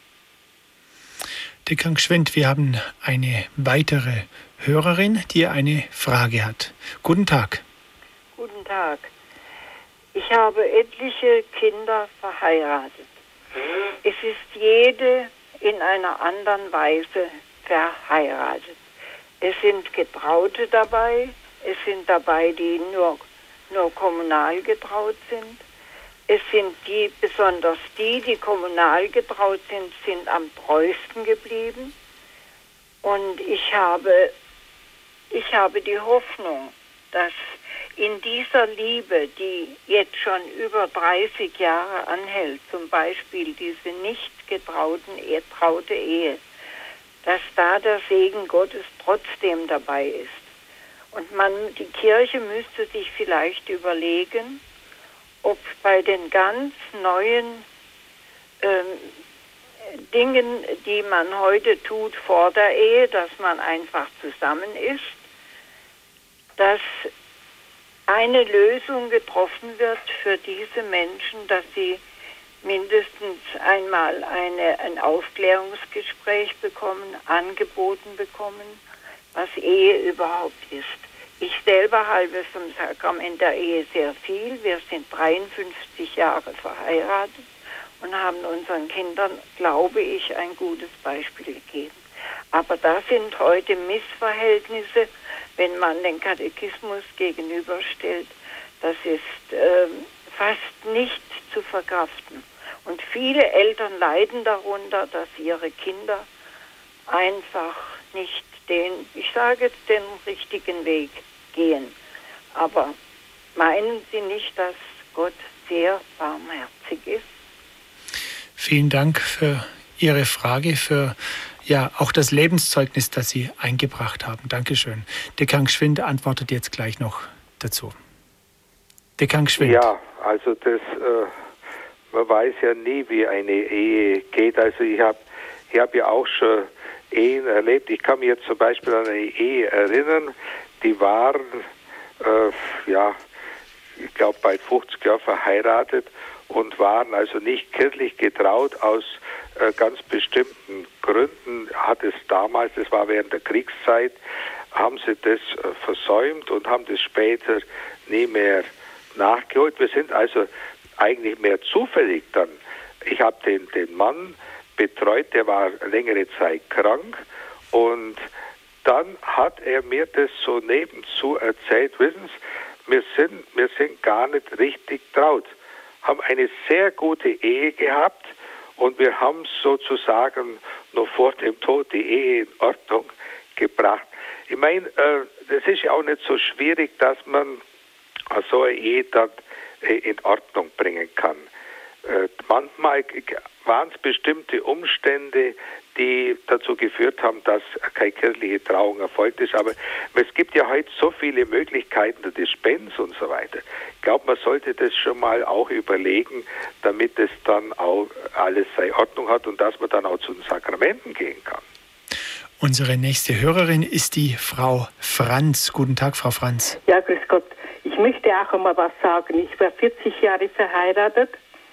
Dekkan Gschwend, wir haben eine weitere Hörerin, die eine Frage hat. Guten Tag. Guten Tag. Ich habe etliche Kinder verheiratet. Es ist jede in einer anderen Weise verheiratet. Es sind Getraute dabei, es sind dabei, die nur kommunal getraut sind. Es sind besonders die kommunal getraut sind am treuesten geblieben. Und ich habe die Hoffnung, dass in dieser Liebe, die jetzt schon über 30 Jahre anhält, zum Beispiel diese nicht getraute Ehe, dass da der Segen Gottes trotzdem dabei ist. Und die Kirche müsste sich vielleicht überlegen, ob bei den ganz neuen Dingen, die man heute tut vor der Ehe, dass man einfach zusammen ist, dass eine Lösung getroffen wird für diese Menschen, dass sie mindestens einmal ein Aufklärungsgespräch bekommen, angeboten bekommen, was Ehe überhaupt ist. Ich selber halte vom Sakrament der Ehe sehr viel. Wir sind 53 Jahre verheiratet und haben unseren Kindern, glaube ich, ein gutes Beispiel gegeben. Aber da sind heute Missverhältnisse, wenn man den Katechismus gegenüberstellt. Das ist fast nicht zu verkraften. Und viele Eltern leiden darunter, dass ihre Kinder einfach nicht den richtigen Weg gehen. Aber meinen Sie nicht, dass Gott sehr barmherzig ist? Vielen Dank für Ihre Frage, für auch das Lebenszeugnis, das Sie eingebracht haben. Dankeschön. Dekkan Gschwend antwortet jetzt gleich noch dazu. Dekkan Gschwend. Ja, also man weiß ja nie, wie eine Ehe geht. Also ich hab ja auch schon Ehen erlebt. Ich kann mich jetzt zum Beispiel an eine Ehe erinnern, die waren, ich glaube, bald 50 Jahre verheiratet und waren also nicht kirchlich getraut aus ganz bestimmten Gründen. Hat es damals, das war während der Kriegszeit, haben sie das versäumt und haben das später nie mehr nachgeholt. Wir sind also eigentlich mehr zufällig dann. Ich habe den Mann betreut, der war längere Zeit krank und dann hat er mir das so nebenzu erzählt, wissen Sie, wir sind gar nicht richtig traut, haben eine sehr gute Ehe gehabt und wir haben sozusagen noch vor dem Tod die Ehe in Ordnung gebracht. Ich meine, das ist ja auch nicht so schwierig, dass man so eine Ehe dann in Ordnung bringen kann. Manchmal waren es bestimmte Umstände, die dazu geführt haben, dass keine kirchliche Trauung erfolgt ist. Aber es gibt ja heute so viele Möglichkeiten der Dispens und so weiter. Ich glaube, man sollte das schon mal auch überlegen, damit es dann auch alles seine Ordnung hat und dass man dann auch zu den Sakramenten gehen kann. Unsere nächste Hörerin ist die Frau Franz. Guten Tag, Frau Franz. Ja, grüß Gott. Ich möchte auch einmal was sagen. Ich war 40 Jahre verheiratet.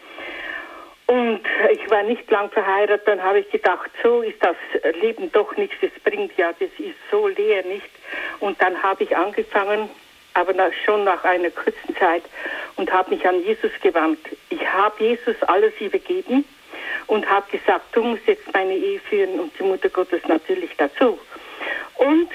Und ich war nicht lang verheiratet, dann habe ich gedacht, so ist das Leben doch nichts, das bringt ja, das ist so leer, nicht? Und dann habe ich angefangen, aber schon nach einer kurzen Zeit, und habe mich an Jesus gewandt. Ich habe Jesus alles übergeben und habe gesagt, du musst jetzt meine Ehe führen, und die Mutter Gottes natürlich dazu. Und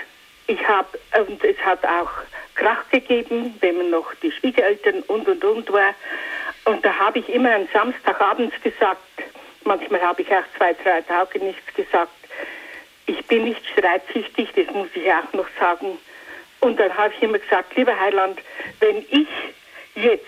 es hat auch Krach gegeben, wenn man noch die Schwiegereltern und war. Und da habe ich immer am Samstagabends gesagt, manchmal habe ich auch 2-3 Tage nichts gesagt, ich bin nicht streitsüchtig, das muss ich auch noch sagen. Und dann habe ich immer gesagt, lieber Heiland, wenn ich jetzt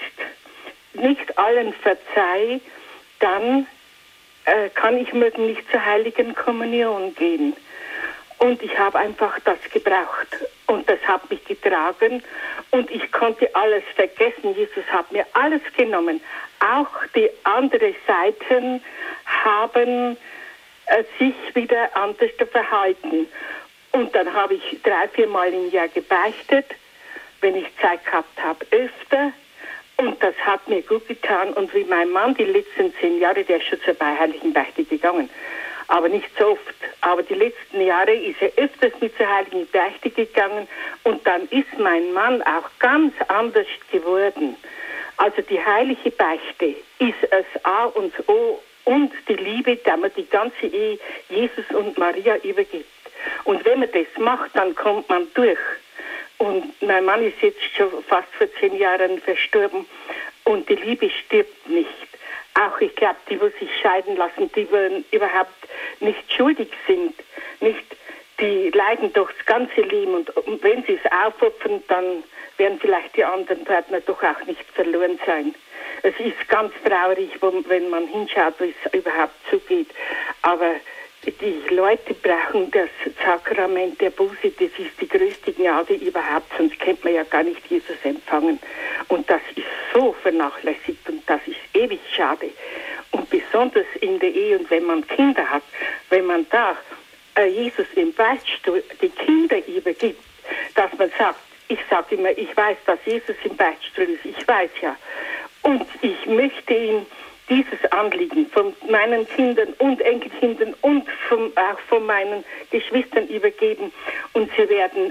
nicht allen verzeihe, dann kann ich morgen nicht zur Heiligen Kommunion gehen. Und ich habe einfach das gebraucht. Und das hat mich getragen. Und ich konnte alles vergessen. Jesus hat mir alles genommen. Auch die anderen Seiten haben sich wieder anders verhalten. Und dann habe ich 3-4 Mal im Jahr gebeichtet. Wenn ich Zeit gehabt habe, öfter. Und das hat mir gut getan. Und wie mein Mann die letzten 10 Jahre, der ist schon zur heiligen Beichte gegangen. Aber nicht so oft. Aber die letzten Jahre ist er öfters mit zur heiligen Beichte gegangen. Und dann ist mein Mann auch ganz anders geworden. Also die heilige Beichte ist das A und O und die Liebe, da man die ganze Ehe Jesus und Maria übergibt. Und wenn man das macht, dann kommt man durch. Und mein Mann ist jetzt schon fast vor 10 Jahren verstorben. Und die Liebe stirbt nicht. Auch ich glaube, die sich scheiden lassen, die überhaupt nicht schuldig sind, nicht, die leiden doch das ganze Leben. Und wenn sie es aufopfern, dann werden vielleicht die anderen Partner doch auch nicht verloren sein. Es ist ganz traurig, wenn man hinschaut, wie es überhaupt zugeht. Aber die Leute brauchen das Sakrament der Buße, das ist die größte Gnade überhaupt, sonst könnte man ja gar nicht Jesus empfangen. Und das ist so vernachlässigt und das ist ewig schade. Und besonders in der Ehe und wenn man Kinder hat, wenn man da Jesus im Beichtstuhl die Kinder übergibt, dass man sagt, ich sage immer, ich weiß, dass Jesus im Beichtstuhl ist, ich weiß ja. Und ich möchte ihm dieses Anliegen von meinen Kindern und Enkelkindern und auch von meinen Geschwistern übergeben. Und sie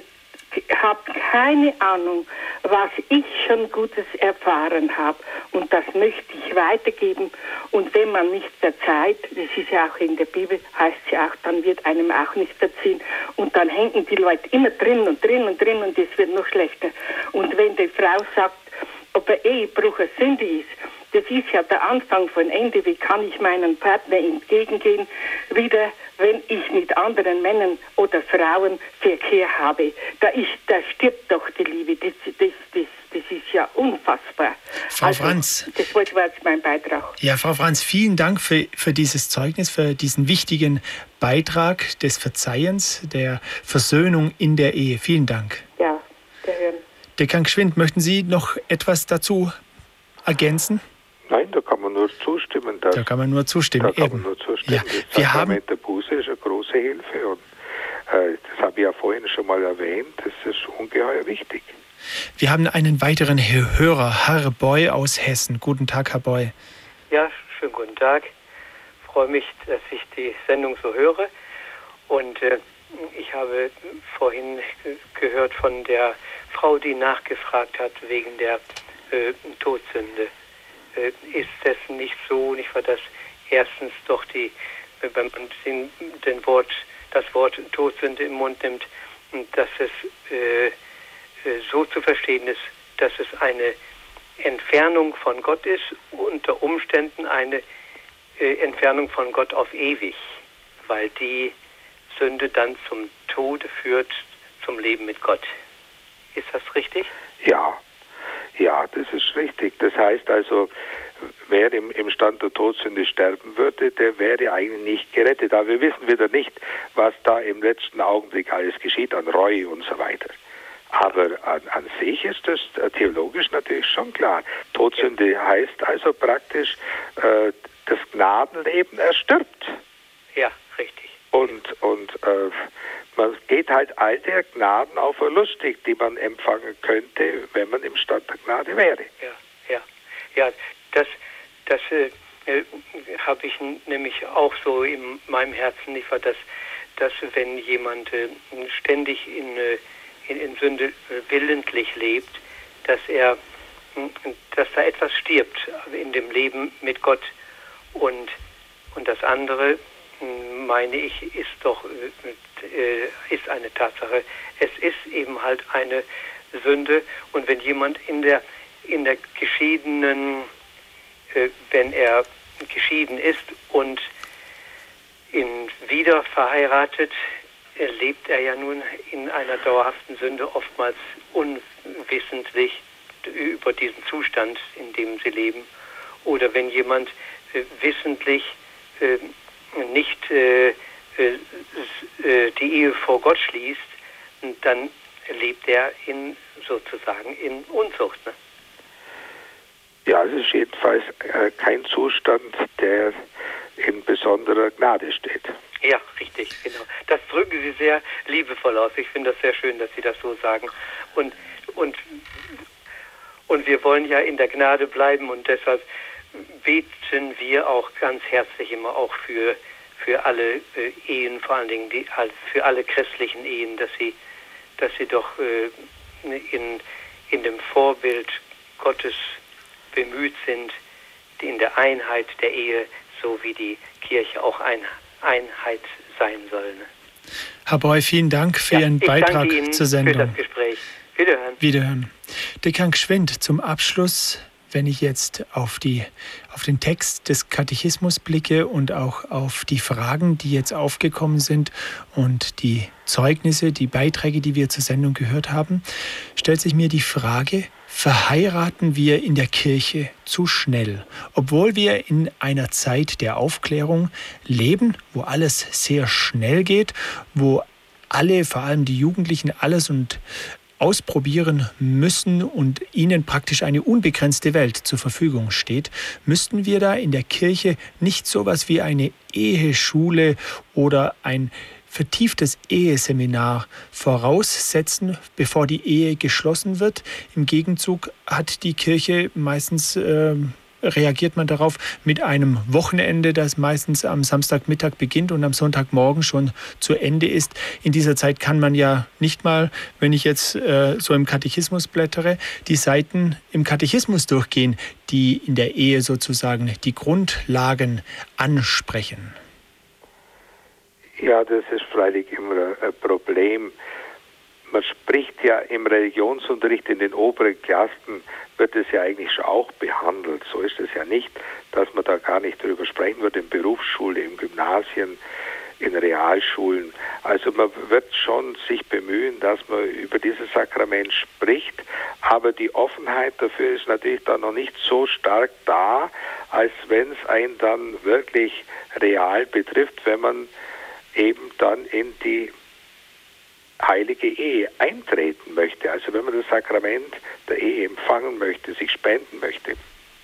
habt keine Ahnung, was ich schon Gutes erfahren habe. Und das möchte ich weitergeben. Und wenn man nicht verzeiht, das ist ja auch in der Bibel, heißt es ja auch, dann wird einem auch nicht verziehen. Und dann hängen die Leute immer drin und das wird noch schlechter. Und wenn die Frau sagt, ob ein Ehebruch eine Sünde ist, das ist ja der Anfang von Ende. Wie kann ich meinem Partner entgegengehen, wieder, wenn ich mit anderen Männern oder Frauen Verkehr habe? Da stirbt doch die Liebe. Das ist ja unfassbar. Frau Franz. Das war jetzt mein Beitrag. Ja, Frau Franz, vielen Dank für dieses Zeugnis, für diesen wichtigen Beitrag des Verzeihens, der Versöhnung in der Ehe. Vielen Dank. Ja, gehören. Dekan Gschwind, möchten Sie noch etwas dazu ergänzen? Nein, da kann man nur zustimmen. Da kann man nur zustimmen. Ja, das Sakrament der Buße ist eine große Hilfe. Und das habe ich ja vorhin schon mal erwähnt. Das ist ungeheuer wichtig. Wir haben einen weiteren Hörer, Herr Boy aus Hessen. Guten Tag, Herr Boy. Ja, schönen guten Tag. Ich freue mich, dass ich die Sendung so höre. Und ich habe vorhin gehört von der Frau, die nachgefragt hat wegen der Todsünde. Ist das nicht so, nicht wahr, dass erstens doch wenn man das Wort Todsünde im Mund nimmt, dass es so zu verstehen ist, dass es eine Entfernung von Gott ist, unter Umständen eine Entfernung von Gott auf ewig, weil die Sünde dann zum Tode führt, zum Leben mit Gott. Ist das richtig? Ja. Ja, das ist richtig. Das heißt also, wer im Stand der Todsünde sterben würde, der wäre eigentlich nicht gerettet. Aber wir wissen wieder nicht, was da im letzten Augenblick alles geschieht an Reue und so weiter. Aber an sich ist das theologisch natürlich schon klar. Todsünde heißt also praktisch, das Gnadenleben erstirbt. Ja, richtig. Und man geht halt all der Gnaden auch verlustig, die man empfangen könnte, wenn man im Stand der Gnade wäre. Ja, das habe ich nämlich auch so in meinem Herzen, nicht wahr, dass wenn jemand ständig in Sünde willentlich lebt, dass da etwas stirbt in dem Leben mit Gott. Und das andere, meine ich, ist eine Tatsache. Es ist eben halt eine Sünde. Und wenn jemand in der geschiedenen, wenn er geschieden ist und wieder verheiratet, lebt er ja nun in einer dauerhaften Sünde, oftmals unwissentlich über diesen Zustand, in dem sie leben. Oder wenn jemand wissentlich nicht die Ehe vor Gott schließt, dann lebt er sozusagen in Unzucht. Ne? Ja, es ist jedenfalls kein Zustand, der in besonderer Gnade steht. Ja, richtig, genau. Das drücken Sie sehr liebevoll aus. Ich finde das sehr schön, dass Sie das so sagen. Und wir wollen ja in der Gnade bleiben und deshalb beten wir auch ganz herzlich immer auch für alle Ehen, vor allen Dingen für alle christlichen Ehen, dass sie doch in dem Vorbild Gottes bemüht sind, in der Einheit der Ehe, so wie die Kirche auch Einheit sein soll. Ne? Herr Breu, vielen Dank für Ihren Beitrag zur Sendung. Für das Gespräch. Wiederhören. Dekan Gschwind, zum Abschluss, wenn ich jetzt auf den Text des Katechismus blicke und auch auf die Fragen, die jetzt aufgekommen sind und die Zeugnisse, die Beiträge, die wir zur Sendung gehört haben, stellt sich mir die Frage: Verheiraten wir in der Kirche zu schnell, obwohl wir in einer Zeit der Aufklärung leben, wo alles sehr schnell geht, wo alle, vor allem die Jugendlichen, alles und ausprobieren müssen und ihnen praktisch eine unbegrenzte Welt zur Verfügung steht, müssten wir da in der Kirche nicht sowas wie eine Eheschule oder ein vertieftes Eheseminar voraussetzen, bevor die Ehe geschlossen wird. Im Gegenzug hat die Kirche meistens reagiert man darauf mit einem Wochenende, das meistens am Samstagmittag beginnt und am Sonntagmorgen schon zu Ende ist. In dieser Zeit kann man ja nicht mal, wenn ich jetzt so im Katechismus blättere, die Seiten im Katechismus durchgehen, die in der Ehe sozusagen die Grundlagen ansprechen. Ja, das ist freilich immer ein Problem. Man spricht ja im Religionsunterricht in den oberen Klassen, wird es ja eigentlich schon auch behandelt. So ist es ja nicht, dass man da gar nicht drüber sprechen wird, in Berufsschule, in Gymnasien, in Realschulen. Also man wird schon sich bemühen, dass man über dieses Sakrament spricht, aber die Offenheit dafür ist natürlich dann noch nicht so stark da, als wenn es einen dann wirklich real betrifft, wenn man eben dann in die heilige Ehe eintreten möchte, also wenn man das Sakrament der Ehe empfangen möchte, sich spenden möchte.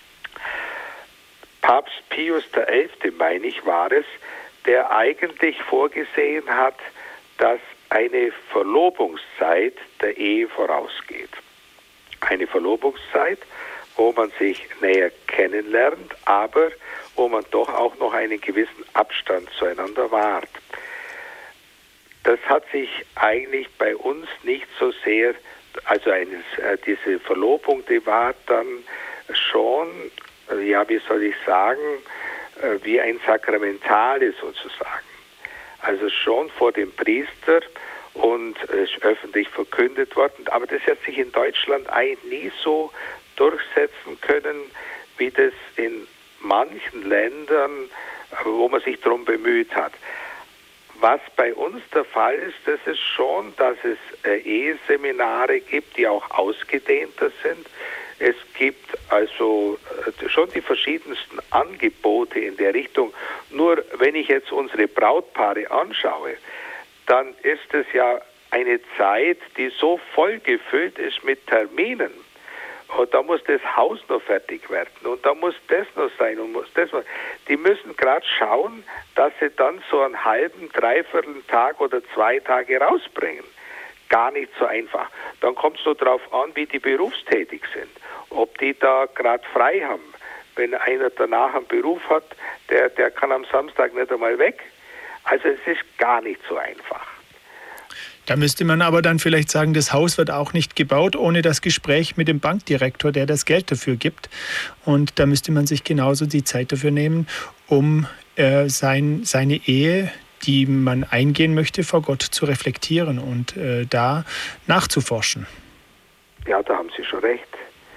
Papst Pius XI., meine ich, war es, der eigentlich vorgesehen hat, dass eine Verlobungszeit der Ehe vorausgeht. Eine Verlobungszeit, wo man sich näher kennenlernt, aber wo man doch auch noch einen gewissen Abstand zueinander wahrt. Das hat sich eigentlich bei uns nicht so sehr, also diese Verlobung, die war dann schon, ja, wie soll ich sagen, wie ein Sakramentale sozusagen. Also schon vor dem Priester und ist öffentlich verkündet worden. Aber das hat sich in Deutschland eigentlich nie so durchsetzen können, wie das in manchen Ländern, wo man sich darum bemüht hat. Was bei uns der Fall ist, das ist schon, dass es Eheseminare gibt, die auch ausgedehnter sind. Es gibt also schon die verschiedensten Angebote in der Richtung. Nur wenn ich jetzt unsere Brautpaare anschaue, dann ist es ja eine Zeit, die so voll gefüllt ist mit Terminen. Und da muss das Haus noch fertig werden und da muss das noch sein und muss das noch. Die müssen gerade schauen, dass sie dann so einen halben, dreiviertel Tag oder 2 Tage rausbringen. Gar nicht so einfach. Dann kommt es nur darauf an, wie die berufstätig sind. Ob die da gerade frei haben. Wenn einer danach einen Beruf hat, der kann am Samstag nicht einmal weg. Also es ist gar nicht so einfach. Da müsste man aber dann vielleicht sagen, das Haus wird auch nicht gebaut ohne das Gespräch mit dem Bankdirektor, der das Geld dafür gibt. Und da müsste man sich genauso die Zeit dafür nehmen, um seine Ehe, die man eingehen möchte, vor Gott zu reflektieren und da nachzuforschen. Ja, da haben Sie schon recht.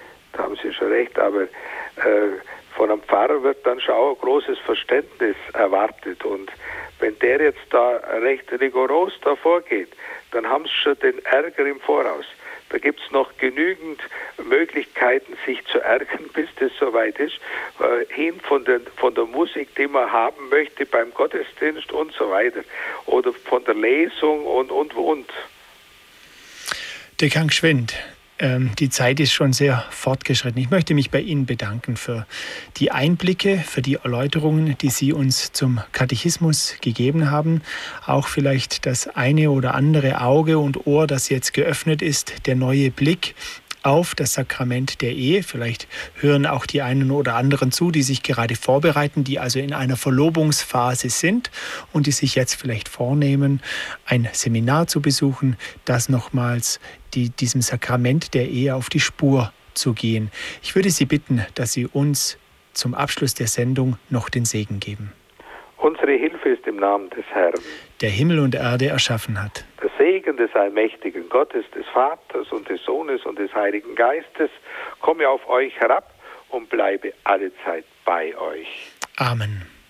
Aber von einem Pfarrer wird dann schon auch ein großes Verständnis erwartet. Und wenn der jetzt da recht rigoros davor geht, dann haben sie schon den Ärger im Voraus. Da gibt es noch genügend Möglichkeiten, sich zu ärgern, bis das soweit ist. Hin von der Musik, die man haben möchte beim Gottesdienst und so weiter. Oder von der Lesung und. Der Krank Schwind. Die Zeit ist schon sehr fortgeschritten. Ich möchte mich bei Ihnen bedanken für die Einblicke, für die Erläuterungen, die Sie uns zum Katechismus gegeben haben. Auch vielleicht das eine oder andere Auge und Ohr, das jetzt geöffnet ist, der neue Blick auf das Sakrament der Ehe. Vielleicht hören auch die einen oder anderen zu, die sich gerade vorbereiten, die also in einer Verlobungsphase sind und die sich jetzt vielleicht vornehmen, ein Seminar zu besuchen, das nochmals diesem Sakrament der Ehe auf die Spur zu gehen. Ich würde Sie bitten, dass Sie uns zum Abschluss der Sendung noch den Segen geben. Unsere Hilfe ist im Namen des Herrn, der Himmel und Erde erschaffen hat. Der Segen des allmächtigen Gottes, des Vaters und des Sohnes und des Heiligen Geistes komme auf euch herab und bleibe allezeit bei euch. Amen.